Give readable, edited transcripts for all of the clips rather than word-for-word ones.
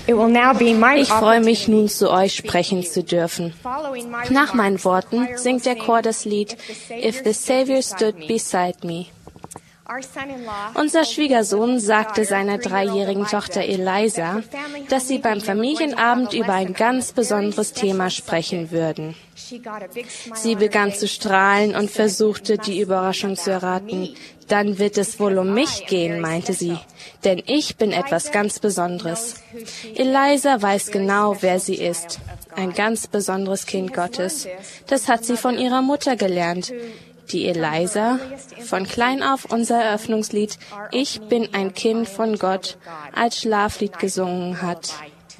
Ich freue mich nun, zu euch sprechen zu dürfen. Nach meinen Worten singt der Chor das Lied If the Savior Stood Beside Me. Unser Schwiegersohn sagte seiner 3-jährigen Tochter Eliza, dass sie beim Familienabend über ein ganz besonderes Thema sprechen würden. Sie begann zu strahlen und versuchte, die Überraschung zu erraten. Dann wird es wohl um mich gehen, meinte sie, denn ich bin etwas ganz Besonderes. Eliza weiß genau, wer sie ist. Ein ganz besonderes Kind Gottes. Das hat sie von ihrer Mutter gelernt. Die Eliza, von klein auf unser Eröffnungslied Ich bin ein Kind von Gott als Schlaflied gesungen hat.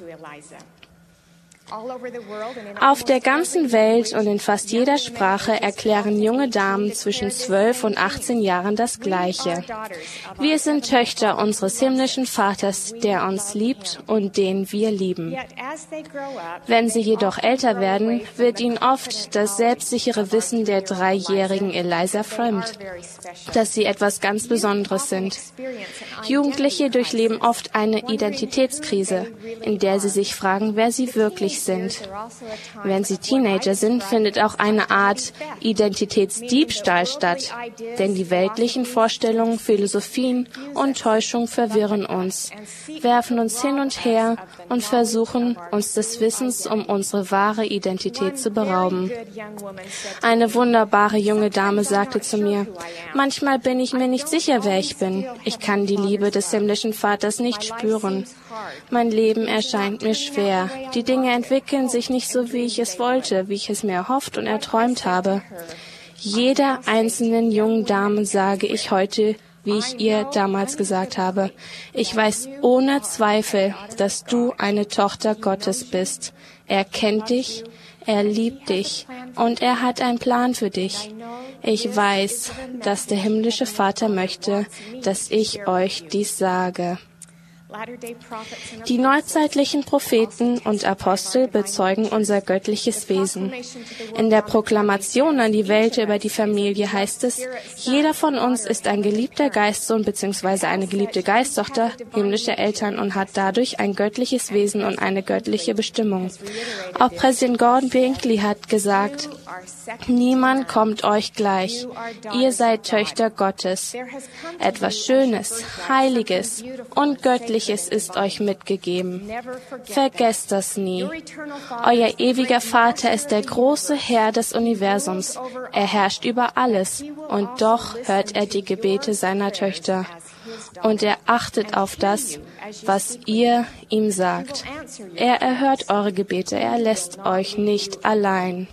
Auf der ganzen Welt und in fast jeder Sprache erklären junge Damen zwischen 12 und 18 Jahren das Gleiche. Wir sind Töchter unseres himmlischen Vaters, der uns liebt und den wir lieben. Wenn sie jedoch älter werden, wird ihnen oft das selbstsichere Wissen der 3-jährigen Eliza fremd, dass sie etwas ganz Besonderes sind. Jugendliche durchleben oft eine Identitätskrise, in der sie sich fragen, wer sie wirklich sind. Wenn sie Teenager sind, findet auch eine Art Identitätsdiebstahl statt, denn die weltlichen Vorstellungen, Philosophien und Täuschung verwirren uns, werfen uns hin und her und versuchen, uns des Wissens um unsere wahre Identität zu berauben. Eine wunderbare junge Dame sagte zu mir, manchmal bin ich mir nicht sicher, wer ich bin. Ich kann die Liebe des himmlischen Vaters nicht spüren. Mein Leben erscheint mir schwer. Die Dinge entwickeln sich nicht so, wie ich es wollte, wie ich es mir erhofft und erträumt habe. Jeder einzelnen jungen Dame sage ich heute, wie ich ihr damals gesagt habe, ich weiß ohne Zweifel, dass du eine Tochter Gottes bist. Er kennt dich, er liebt dich und er hat einen Plan für dich. Ich weiß, dass der himmlische Vater möchte, dass ich euch dies sage. Die neuzeitlichen Propheten und Apostel bezeugen unser göttliches Wesen. In der Proklamation an die Welt über die Familie heißt es, jeder von uns ist ein geliebter Geistsohn bzw. eine geliebte Geisttochter himmlischer Eltern und hat dadurch ein göttliches Wesen und eine göttliche Bestimmung. Auch Präsident Gordon Hinckley hat gesagt, niemand kommt euch gleich. Ihr seid Töchter Gottes. Etwas Schönes, Heiliges und Göttliches ist euch mitgegeben. Vergesst das nie. Euer ewiger Vater ist der große Herr des Universums. Er herrscht über alles und doch hört er die Gebete seiner Töchter. Und er achtet auf das, was ihr ihm sagt. Er erhört eure Gebete. Er lässt euch nicht allein.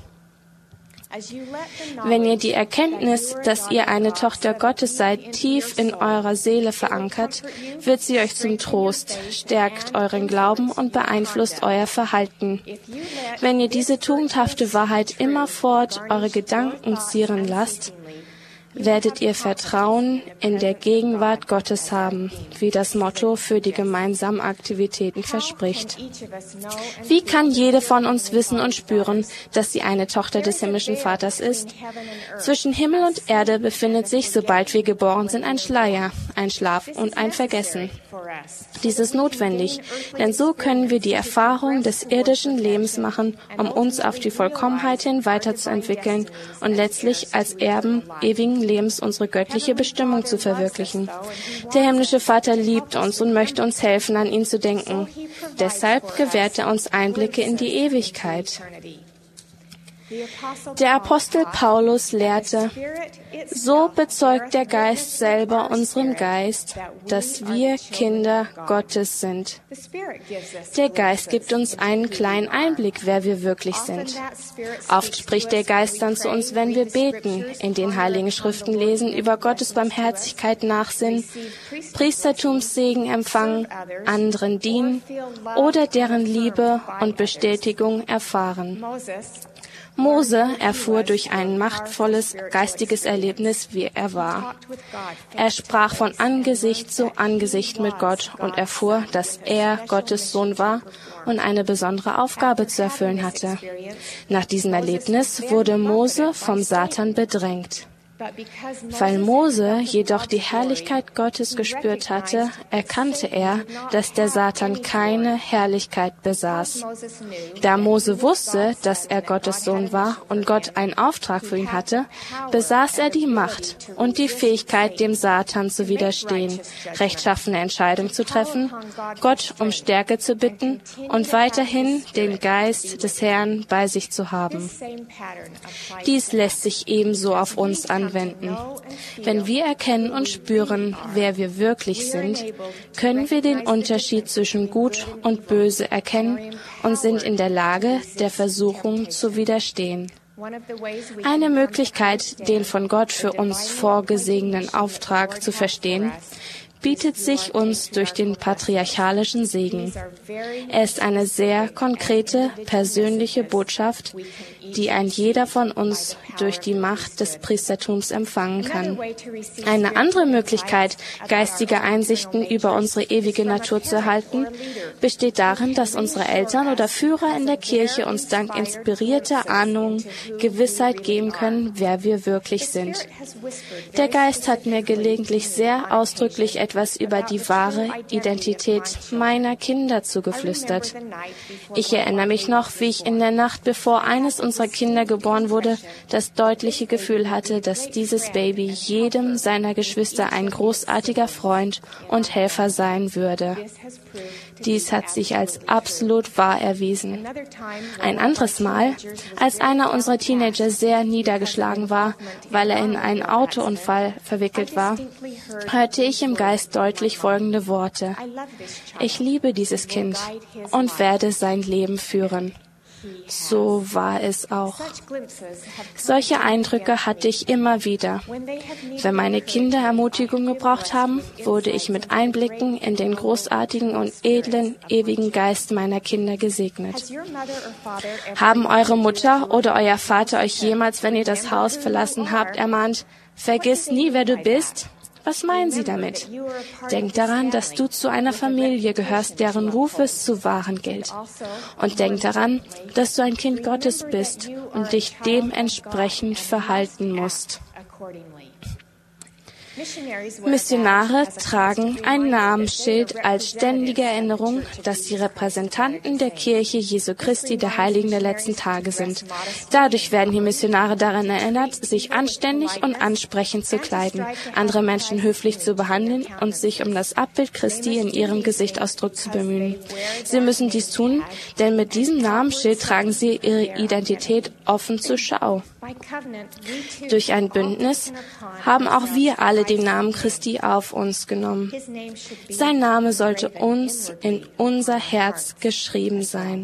Wenn ihr die Erkenntnis, dass ihr eine Tochter Gottes seid, tief in eurer Seele verankert, wird sie euch zum Trost, stärkt euren Glauben und beeinflusst euer Verhalten. Wenn ihr diese tugendhafte Wahrheit immerfort eure Gedanken zieren lasst, werdet ihr Vertrauen in der Gegenwart Gottes haben, wie das Motto für die gemeinsamen Aktivitäten verspricht. Wie kann jede von uns wissen und spüren, dass sie eine Tochter des himmlischen Vaters ist? Zwischen Himmel und Erde befindet sich, sobald wir geboren sind, ein Schleier, ein Schlaf und ein Vergessen. Dies ist notwendig, denn so können wir die Erfahrung des irdischen Lebens machen, um uns auf die Vollkommenheit hin weiterzuentwickeln und letztlich als Erben ewigen Lebens unsere göttliche Bestimmung zu verwirklichen. Der himmlische Vater liebt uns und möchte uns helfen, an ihn zu denken. Deshalb gewährt er uns Einblicke in die Ewigkeit. Der Apostel Paulus lehrte, so bezeugt der Geist selber unserem Geist, dass wir Kinder Gottes sind. Der Geist gibt uns einen kleinen Einblick, wer wir wirklich sind. Oft spricht der Geist dann zu uns, wenn wir beten, in den Heiligen Schriften lesen, über Gottes Barmherzigkeit nachsinnen, Priestertumssegen empfangen, anderen dienen oder deren Liebe und Bestätigung erfahren. Mose erfuhr durch ein machtvolles geistiges Erlebnis, wie er war. Er sprach von Angesicht zu Angesicht mit Gott und erfuhr, dass er Gottes Sohn war und eine besondere Aufgabe zu erfüllen hatte. Nach diesem Erlebnis wurde Mose vom Satan bedrängt. Weil Mose jedoch die Herrlichkeit Gottes gespürt hatte, erkannte er, dass der Satan keine Herrlichkeit besaß. Da Mose wusste, dass er Gottes Sohn war und Gott einen Auftrag für ihn hatte, besaß er die Macht und die Fähigkeit, dem Satan zu widerstehen, rechtschaffene Entscheidungen zu treffen, Gott um Stärke zu bitten und weiterhin den Geist des Herrn bei sich zu haben. Dies lässt sich ebenso auf uns anwenden. Wenn wir erkennen und spüren, wer wir wirklich sind, können wir den Unterschied zwischen Gut und Böse erkennen und sind in der Lage, der Versuchung zu widerstehen. Eine Möglichkeit, den von Gott für uns vorgesehenen Auftrag zu verstehen, bietet sich uns durch den patriarchalischen Segen. Er ist eine sehr konkrete, persönliche Botschaft, die ein jeder von uns durch die Macht des Priestertums empfangen kann. Eine andere Möglichkeit, geistige Einsichten über unsere ewige Natur zu erhalten, besteht darin, dass unsere Eltern oder Führer in der Kirche uns dank inspirierter Ahnungen Gewissheit geben können, wer wir wirklich sind. Der Geist hat mir gelegentlich sehr ausdrücklich etwas über die wahre Identität meiner Kinder zugeflüstert. Ich erinnere mich noch, wie ich in der Nacht, bevor eines unserer Kinder geboren wurde, das deutliche Gefühl hatte, dass dieses Baby jedem seiner Geschwister ein großartiger Freund und Helfer sein würde. Dies hat sich als absolut wahr erwiesen. Ein anderes Mal, als einer unserer Teenager sehr niedergeschlagen war, weil er in einen Autounfall verwickelt war, hörte ich im Geist deutlich folgende Worte: Ich liebe dieses Kind und werde sein Leben führen. So war es auch. Solche Eindrücke hatte ich immer wieder. Wenn meine Kinder Ermutigung gebraucht haben, wurde ich mit Einblicken in den großartigen und edlen, ewigen Geist meiner Kinder gesegnet. Haben eure Mutter oder euer Vater euch jemals, wenn ihr das Haus verlassen habt, ermahnt: Vergiss nie, wer du bist? Was meinen Sie damit? Denk daran, dass du zu einer Familie gehörst, deren Ruf es zu wahren gilt. Und denk daran, dass du ein Kind Gottes bist und dich dementsprechend verhalten musst. Missionare tragen ein Namensschild als ständige Erinnerung, dass sie Repräsentanten der Kirche Jesu Christi, der Heiligen der letzten Tage sind. Dadurch werden die Missionare daran erinnert, sich anständig und ansprechend zu kleiden, andere Menschen höflich zu behandeln und sich um das Abbild Christi in ihrem Gesichtsausdruck zu bemühen. Sie müssen dies tun, denn mit diesem Namensschild tragen sie ihre Identität offen zur Schau. Durch ein Bündnis haben auch wir alle den Namen Christi auf uns genommen. Sein Name sollte uns in unser Herz geschrieben sein.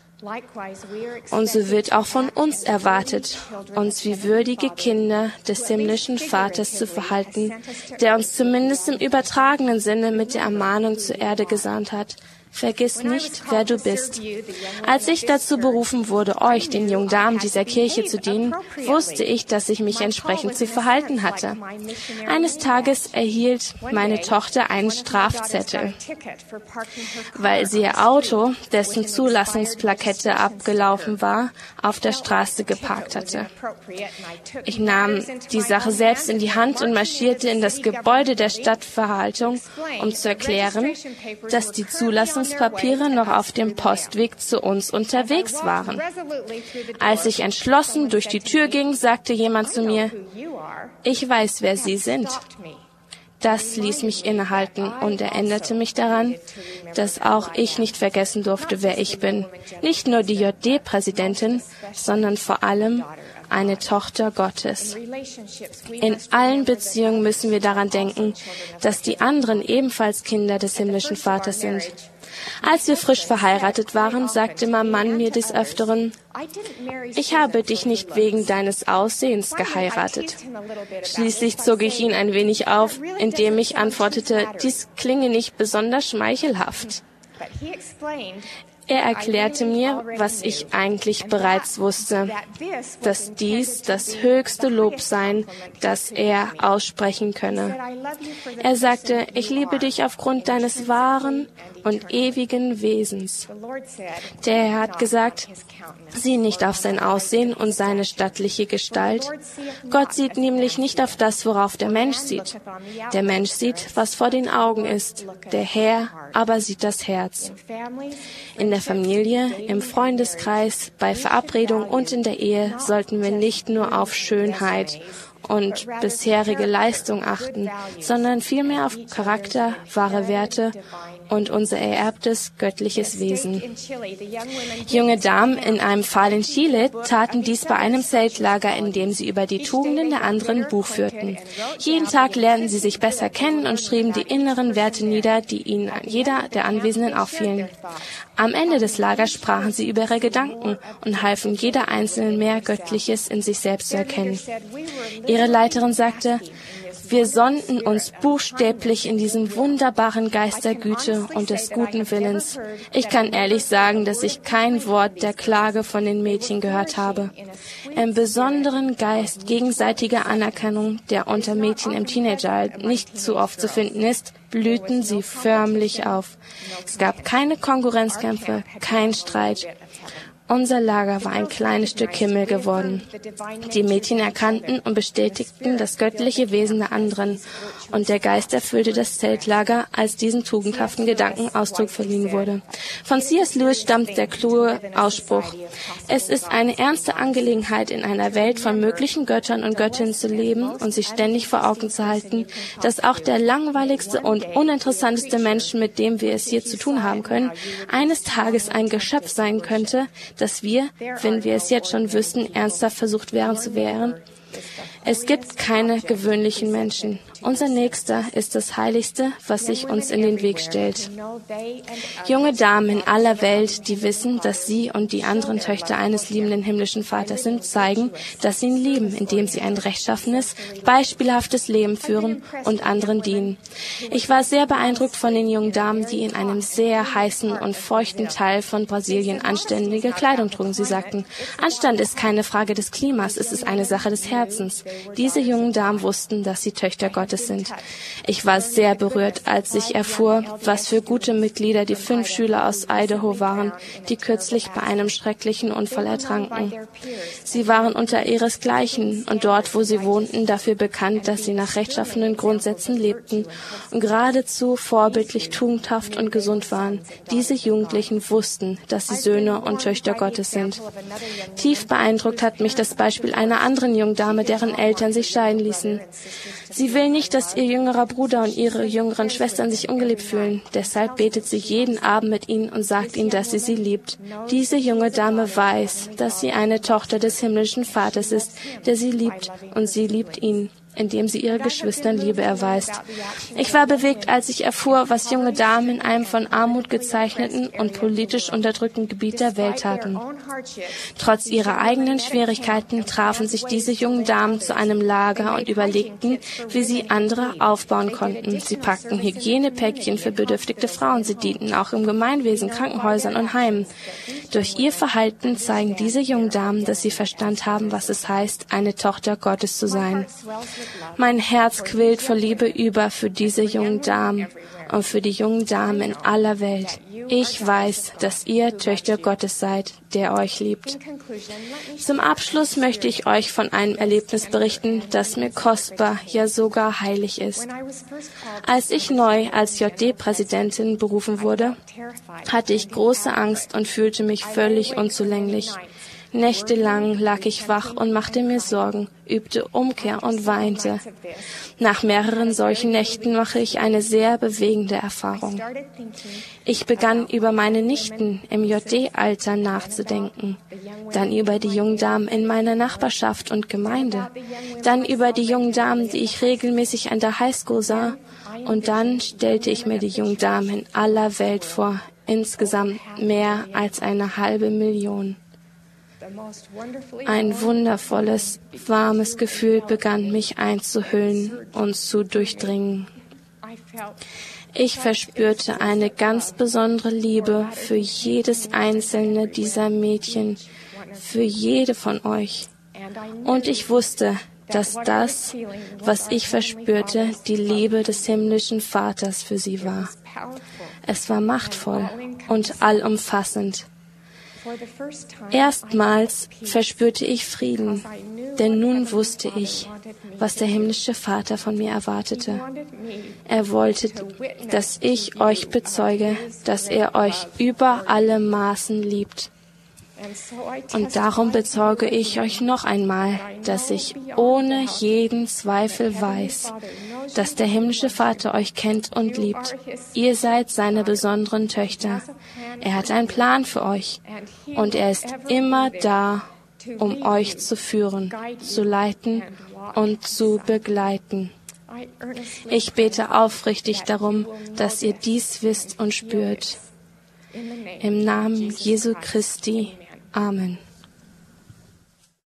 Und so wird auch von uns erwartet, uns wie würdige Kinder des himmlischen Vaters zu verhalten, der uns zumindest im übertragenen Sinne mit der Ermahnung zur Erde gesandt hat: Vergiss nicht, wer du bist. Als ich dazu berufen wurde, euch, den jungen Damen dieser Kirche, zu dienen, wusste ich, dass ich mich entsprechend zu verhalten hatte. Eines Tages erhielt meine Tochter einen Strafzettel, weil sie ihr Auto, dessen Zulassungsplakette abgelaufen war, auf der Straße geparkt hatte. Ich nahm die Sache selbst in die Hand und marschierte in das Gebäude der Stadtverwaltung, um zu erklären, dass die Zulassungspapiere noch auf dem Postweg zu uns unterwegs waren. Als ich entschlossen durch die Tür ging, sagte jemand zu mir: Ich weiß, wer Sie sind. Das ließ mich innehalten und erinnerte mich daran, dass auch ich nicht vergessen durfte, wer ich bin. Nicht nur die JD-Präsidentin, sondern vor allem eine Tochter Gottes. In allen Beziehungen müssen wir daran denken, dass die anderen ebenfalls Kinder des himmlischen Vaters sind. Als wir frisch verheiratet waren, sagte mein Mann mir des Öfteren: Ich habe dich nicht wegen deines Aussehens geheiratet. Schließlich zog ich ihn ein wenig auf, indem ich antwortete, dies klinge nicht besonders schmeichelhaft. Er erklärte mir, was ich eigentlich bereits wusste, dass dies das höchste Lob sei, das er aussprechen könne. Er sagte, ich liebe dich aufgrund deines wahren und ewigen Wesens. Der Herr hat gesagt, sieh nicht auf sein Aussehen und seine stattliche Gestalt. Gott sieht nämlich nicht auf das, worauf der Mensch sieht. Der Mensch sieht, was vor den Augen ist. Der Herr aber sieht das Herz. In der Familie, im Freundeskreis, bei Verabredung und in der Ehe sollten wir nicht nur auf Schönheit und bisherige Leistung achten, sondern vielmehr auf Charakter, wahre Werte und unser ererbtes göttliches Wesen. Junge Damen in einem Pfahl in Chile taten dies bei einem Zeltlager, in dem sie über die Tugenden der anderen Buch führten. Jeden Tag lernten sie sich besser kennen und schrieben die inneren Werte nieder, die ihnen jeder der Anwesenden auffielen. Am Ende des Lagers sprachen sie über ihre Gedanken und halfen jeder Einzelnen mehr Göttliches in sich selbst zu erkennen. Ihre Leiterin sagte, wir sonnten uns buchstäblich in diesem wunderbaren Geist der Güte und des guten Willens. Ich kann ehrlich sagen, dass ich kein Wort der Klage von den Mädchen gehört habe. Im besonderen Geist gegenseitiger Anerkennung, der unter Mädchen im Teenageralter nicht zu oft zu finden ist, blühten sie förmlich auf. Es gab keine Konkurrenzkämpfe, kein Streit. Unser Lager war ein kleines Stück Himmel geworden. Die Mädchen erkannten und bestätigten das göttliche Wesen der anderen, und der Geist erfüllte das Zeltlager, als diesen tugendhaften Gedanken Ausdruck verliehen wurde. Von C.S. Lewis stammt der kluge Ausspruch: Es ist eine ernste Angelegenheit, in einer Welt von möglichen Göttern und Göttinnen zu leben und sich ständig vor Augen zu halten, dass auch der langweiligste und uninteressanteste Mensch, mit dem wir es hier zu tun haben können, eines Tages ein Geschöpf sein könnte, dass wir, wenn wir es jetzt schon wüssten, ernsthaft versucht wären zu wehren. Es gibt keine gewöhnlichen Menschen. Unser Nächster ist das Heiligste, was sich uns in den Weg stellt. Junge Damen in aller Welt, die wissen, dass sie und die anderen Töchter eines liebenden himmlischen Vaters sind, zeigen, dass sie ihn lieben, indem sie ein rechtschaffenes, beispielhaftes Leben führen und anderen dienen. Ich war sehr beeindruckt von den jungen Damen, die in einem sehr heißen und feuchten Teil von Brasilien anständige Kleidung trugen. Sie sagten, Anstand ist keine Frage des Klimas, es ist eine Sache des Herzens. Diese jungen Damen wussten, dass sie Töchter Gottes sind. Ich war sehr berührt, als ich erfuhr, was für gute Mitglieder die 5 Schüler aus Idaho waren, die kürzlich bei einem schrecklichen Unfall ertranken. Sie waren unter ihresgleichen und dort, wo sie wohnten, dafür bekannt, dass sie nach rechtschaffenen Grundsätzen lebten und geradezu vorbildlich tugendhaft und gesund waren. Diese Jugendlichen wussten, dass sie Söhne und Töchter Gottes sind. Tief beeindruckt hat mich das Beispiel einer anderen jungen Dame, deren Eltern sich scheiden ließen. Sie will nicht, dass ihr jüngerer Bruder und ihre jüngeren Schwestern sich ungeliebt fühlen. Deshalb betet sie jeden Abend mit ihnen und sagt ihnen, dass sie liebt. Diese junge Dame weiß, dass sie eine Tochter des himmlischen Vaters ist, der sie liebt, und sie liebt ihn, indem sie ihre Geschwistern Liebe erweist. Ich war bewegt, als ich erfuhr, was junge Damen in einem von Armut gezeichneten und politisch unterdrückten Gebiet der Welt taten. Trotz ihrer eigenen Schwierigkeiten trafen sich diese jungen Damen zu einem Lager und überlegten, wie sie andere aufbauen konnten. Sie packten Hygienepäckchen für bedürftige Frauen. Sie dienten auch im Gemeinwesen, Krankenhäusern und Heimen. Durch ihr Verhalten zeigen diese jungen Damen, dass sie Verstand haben, was es heißt, eine Tochter Gottes zu sein. Mein Herz quillt vor Liebe über für diese jungen Damen und für die jungen Damen in aller Welt. Ich weiß, dass ihr Töchter Gottes seid, der euch liebt. Zum Abschluss möchte ich euch von einem Erlebnis berichten, das mir kostbar, ja sogar heilig ist. Als ich neu als JD-Präsidentin berufen wurde, hatte ich große Angst und fühlte mich völlig unzulänglich. Nächtelang lag ich wach und machte mir Sorgen, übte Umkehr und weinte. Nach mehreren solchen Nächten mache ich eine sehr bewegende Erfahrung. Ich begann über meine Nichten im JD-Alter nachzudenken, dann über die jungen Damen in meiner Nachbarschaft und Gemeinde, dann über die jungen Damen, die ich regelmäßig an der Highschool sah, und dann stellte ich mir die jungen Damen in aller Welt vor, insgesamt mehr als 1,5 Million. Ein wundervolles, warmes Gefühl begann mich einzuhüllen und zu durchdringen. Ich verspürte eine ganz besondere Liebe für jedes einzelne dieser Mädchen, für jede von euch. Und ich wusste, dass das, was ich verspürte, die Liebe des himmlischen Vaters für sie war. Es war machtvoll und allumfassend. Erstmals verspürte ich Frieden, denn nun wusste ich, was der himmlische Vater von mir erwartete. Er wollte, dass ich euch bezeuge, dass er euch über alle Maßen liebt. Und darum bezeuge ich euch noch einmal, dass ich ohne jeden Zweifel weiß, dass der himmlische Vater euch kennt und liebt. Ihr seid seine besonderen Töchter. Er hat einen Plan für euch und er ist immer da, um euch zu führen, zu leiten und zu begleiten. Ich bete aufrichtig darum, dass ihr dies wisst und spürt. Im Namen Jesu Christi. Amen.